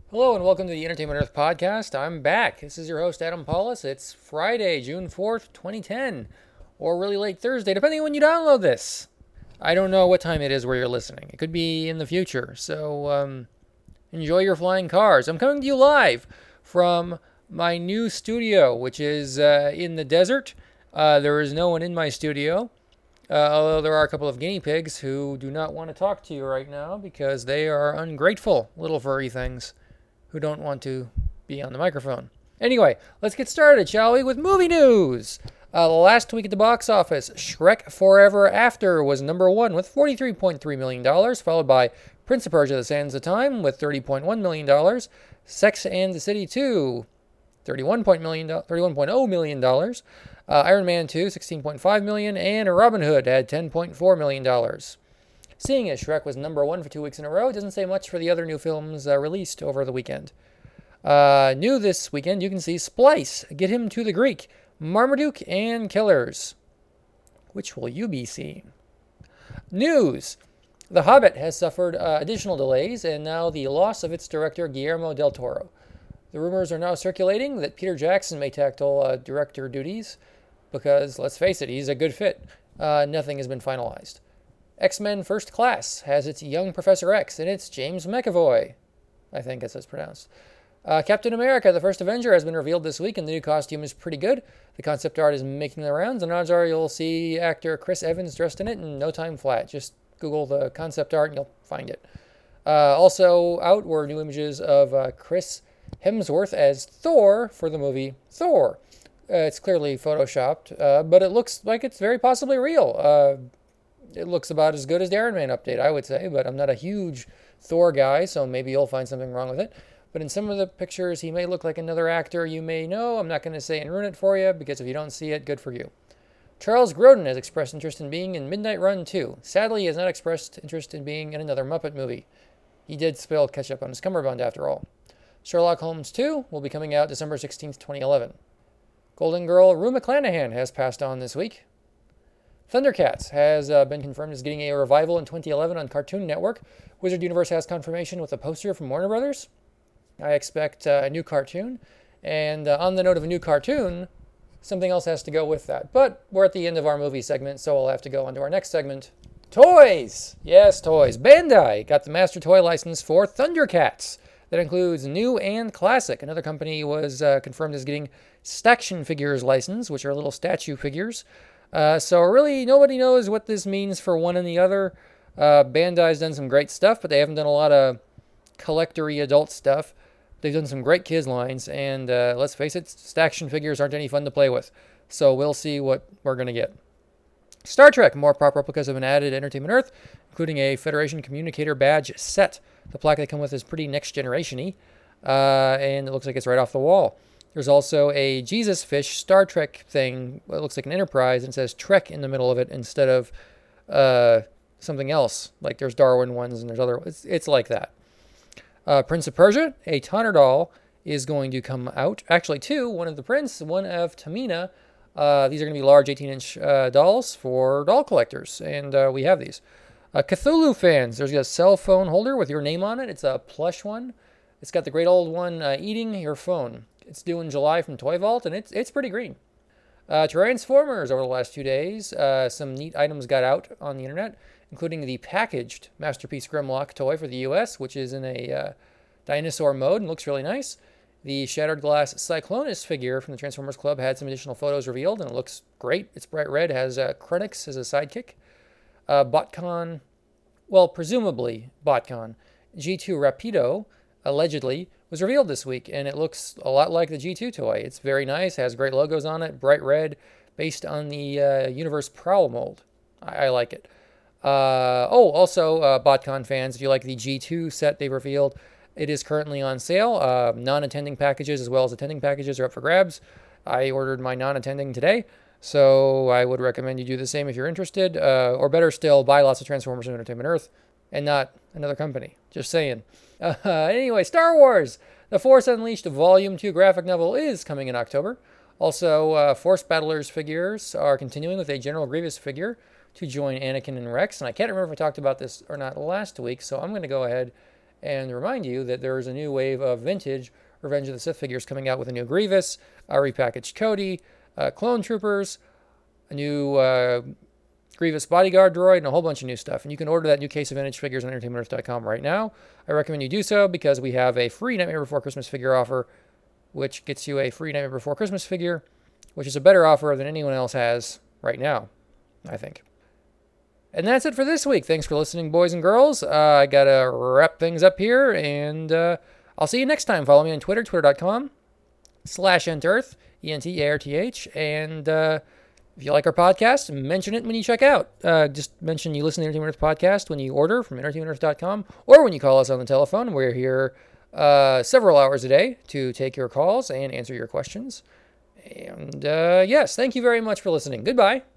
Hello and welcome to the Entertainment Earth podcast. I'm back. This is your host, Adam Paulus. It's Friday, June 4th, 2010, or really late Thursday, depending on when you download this. I don't know what time it is where you're listening. It could be in the future, so enjoy your flying cars. I'm coming to you live from my new studio, which is in the desert. There is no one in my studio, although there are a couple of guinea pigs who do not want to talk to you right now because they are ungrateful little furry things who don't want to be on the microphone. Anyway, let's get started, shall we, with movie news. Last week at the box office, Shrek Forever After was number one with $43.3 million, followed by Prince of Persia: The Sands of Time with $30.1 million, Sex and the City 2, $31.0 million, Iron Man 2, $16.5 million, and Robin Hood had $10.4 million. Seeing as Shrek was number one for 2 weeks in a row, it doesn't say much for the other new films released over the weekend. New this weekend, you can see Splice, Get Him to the Greek, Marmaduke, and Killers. Which will you be seeing? News! The Hobbit has suffered additional delays, and now the loss of its director, Guillermo del Toro. The rumors are now circulating that Peter Jackson may tackle director duties, because, let's face it, he's a good fit. Nothing has been finalized. X-Men First Class has its young Professor X, and it's James McAvoy. I think that's how it's pronounced. Captain America, the First Avenger, has been revealed this week, and the new costume is pretty good. The concept art is making the rounds, and odds are you'll see actor Chris Evans dressed in it in no time flat. Just Google the concept art and you'll find it. Also out were new images of Chris Hemsworth as Thor for the movie Thor. It's clearly photoshopped, but it looks like it's very possibly real. It looks about as good as the Iron Man update, I would say, but I'm not a huge Thor guy, so maybe you'll find something wrong with it. But in some of the pictures, he may look like another actor you may know. I'm not going to say and ruin it for you, because if you don't see it, good for you. Charles Grodin has expressed interest in being in Midnight Run 2. Sadly, he has not expressed interest in being in another Muppet movie. He did spill ketchup on his cummerbund, after all. Sherlock Holmes 2 will be coming out December 16th, 2011. Golden Girl Rue McClanahan has passed on this week. Thundercats has been confirmed as getting a revival in 2011 on Cartoon Network. Wizard Universe has confirmation with a poster from Warner Brothers. I expect a new cartoon. And on the note of a new cartoon, something else has to go with that. But we're at the end of our movie segment, so we'll have to go on to our next segment. Toys! Yes, toys. Bandai got the master toy license for Thundercats. That includes new and classic. Another company was confirmed as getting Staction Figures license, which are little statue figures. So really, nobody knows what this means for one and the other. Bandai's done some great stuff, but they haven't done a lot of collector-y adult stuff. They've done some great kids lines, and let's face it, Staction Figures aren't any fun to play with. So we'll see what we're going to get. Star Trek, more prop replicas have been added to Entertainment Earth, including a Federation Communicator badge set. The plaque they come with is pretty next-generation-y, and it looks like it's right off the wall. There's also a Jesus Fish Star Trek thing. It looks like an Enterprise, and it says Trek in the middle of it instead of something else. Like there's Darwin ones and there's other. It's like that. Prince of Persia, a Tonner doll, is going to come out. Actually, two. One of the Prince, one of Tamina. These are going to be large 18-inch dolls for doll collectors, and we have these. Cthulhu fans, there's a cell phone holder with your name on it. It's a plush one. It's got the great old one eating your phone. It's due in July from Toy Vault, and it's pretty green. Transformers over the last 2 days. Some neat items got out on the internet, including the packaged Masterpiece Grimlock toy for the US, which is in a dinosaur mode and looks really nice. The Shattered Glass Cyclonus figure from the Transformers Club had some additional photos revealed, and it looks great. It's bright red, has Krennic as a sidekick. BotCon, well, presumably BotCon, G2 Rapido, allegedly, was revealed this week, and it looks a lot like the G2 toy. It's very nice, has great logos on it, bright red, based on the Universe Prowl mold. I like it. Also, BotCon fans, if you like the G2 set they revealed, it is currently on sale. Non-attending packages as well as attending packages are up for grabs. I ordered my non-attending today, so I would recommend you do the same if you're interested. Or better still, buy lots of Transformers on Entertainment Earth and not another company. Just saying. Anyway, Star Wars! The Force Unleashed Volume 2 graphic novel is coming in October. Also, Force Battlers figures are continuing with a General Grievous figure to join Anakin and Rex. And I can't remember if I talked about this or not last week, so I'm going to go ahead and remind you that there is a new wave of vintage Revenge of the Sith figures coming out with a new Grievous, a repackaged Cody, clone troopers, a new Grievous bodyguard droid, and a whole bunch of new stuff. And you can order that new case of vintage figures on entertainmentearth.com right now. I recommend you do so because we have a free Nightmare Before Christmas figure offer, which gets you a free Nightmare Before Christmas figure, which is a better offer than anyone else has right now, I think. And that's it for this week. Thanks for listening, boys and girls. I got to wrap things up here, and I'll see you next time. Follow me on Twitter, twitter.com/entearth, ENTARTH, and if you like our podcast, mention it when you check out. Just mention you listen to the Entertainment Earth podcast when you order from entertainmentearth.com or when you call us on the telephone. We're here several hours a day to take your calls and answer your questions. And yes, thank you very much for listening. Goodbye.